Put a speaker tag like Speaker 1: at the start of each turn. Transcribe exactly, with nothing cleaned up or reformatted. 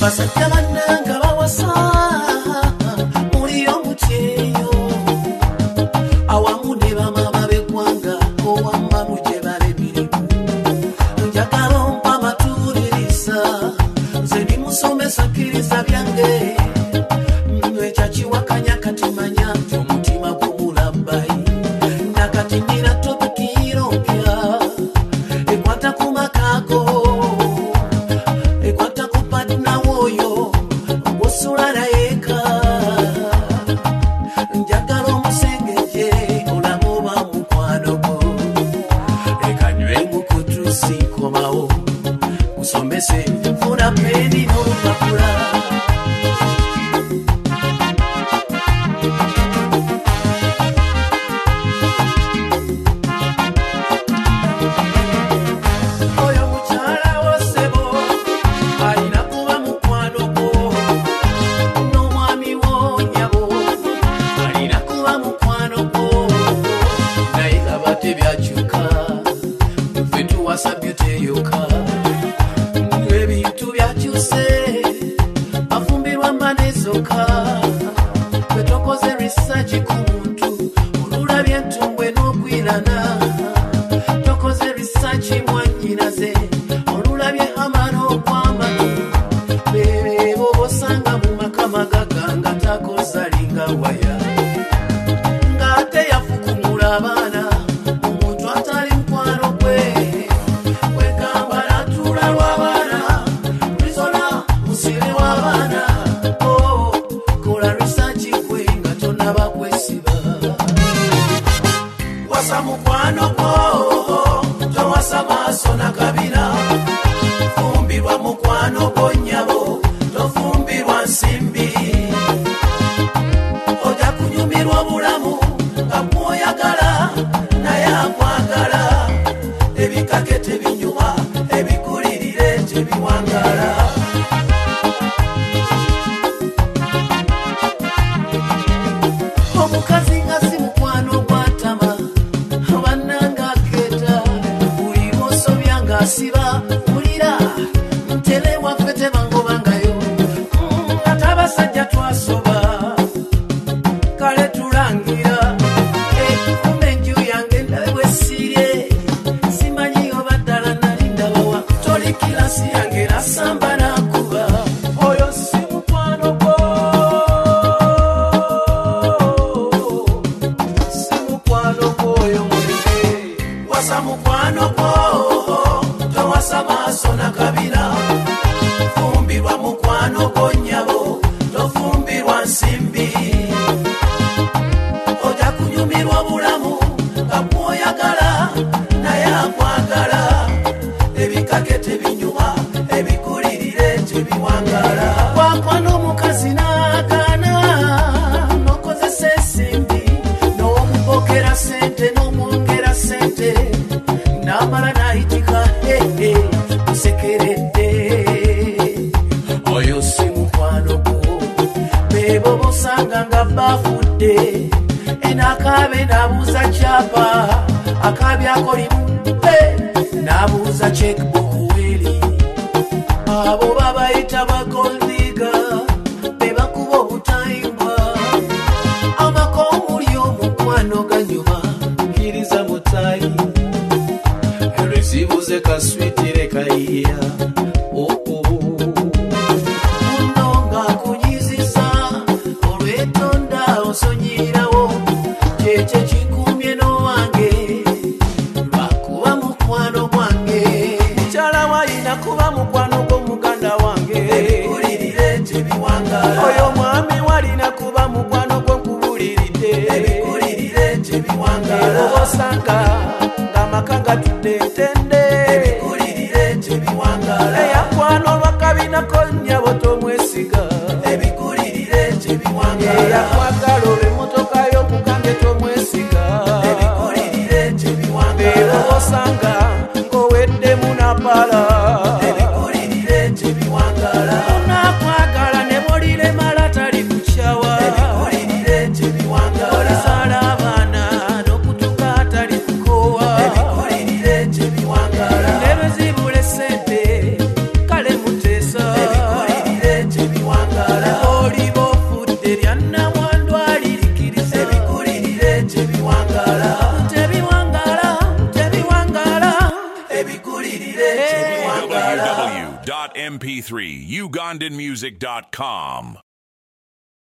Speaker 1: basajja bannanga bawasa muli omutyeyo awamu ne bamama b'eggwanga owamma muje balebirimu njagala ompa amatuuliriza nze ndi musomesa kkiriza byange ekyakiwakanya kati manya nti omutima gw'omulabbayi nakati nina topikiirompya ekwata ku makaako ekwata ku patina wooyo ogwosula nayeeka njagala omusengeje olamu oba mukwano gwo ekanywengu kutusinkomawo musomese funa peni n'olupapula ebintu byakyuse afumbirwa manezoka bwetokoze research ku muntu olulabye entumbwe n'okwirana tokoze research mwanyinaze olulabye amano okwamatu bebo bosanga mu makamaga ganga takozalinga waya ng'ate yafukumula abaana omuntu atali mukwano gwe wasa mukwano gwo towasa maaso na kabira fumbirwa mukwano gwo nnyabo tofumbirwa nsimbi oja kunyumirwa bulamu nga mwoyagala naye akwagala ebikake tebinyuma ebikulirire tebiwangala omukazi nga si mukwano gwatama bannanga aketa buli bosobya ng'asiba mulira ntele waffe tebangobangayo ate abasajja twasoba kale tulangira kumbe enju yange ndabe bwesiirye simanyi oba ddala nali ndabawa toli kilasi yange nasamba nakuba oyo si mukwano gwo wasa mukwano gwo towasa maaso na kabira fumbirwa mukwano gwo nnyabo tofumbirwa nsimbi oja kunyumirwa bulamu nga mwoyagala naye akwagala ebikake tebinyuma ebikulirire tebiwangala kwakwa n'omukazi n'agaana n'okozesa ensimbi n'omupokera sente n'omwongera sente namala nayitika hehe musekeredde oyo si mukwano gwo bebo bosanga nga bafudde enakabe nabuuza kyapa akabyako limu nabuuza checkbook weli abo babayita bagoldiga bebakuba obutayimbwa amakomuli omukwano ganyuma kiriza mutayi zibuze kaswitire kaiya unonga kunyiziza olwetonda osonyirawo kyekyo kikumye n'owange lwakuba mukwano gwange mukyala wayina kuba mukwano gw'omuganda wange ebikulirire tebiwangala oyo mwami walina kuba mukwano gw'enkubuliridde ebikulirire tebiwangala obosanga ng'amakanga tutentende ebikulirire tebiwangala eyakwano lwakabinako nnyabo tomwesiga ebikulirire tebiwangala eyakwagala olw'emmotoka y'okugange tomwesiga ebikulirire tebiwangala osanga ng'oweddemu napala ebikulirire tebiwangala onakwagala ne bolilemala tali kukyawa ebikulirire tebiwangala olizaala abaana n'okutuka atali kukowa ebikulirire tebiwangala nebezibule sente kale muteesa ebikulirire
Speaker 2: dot m p three, ugandan music dot com.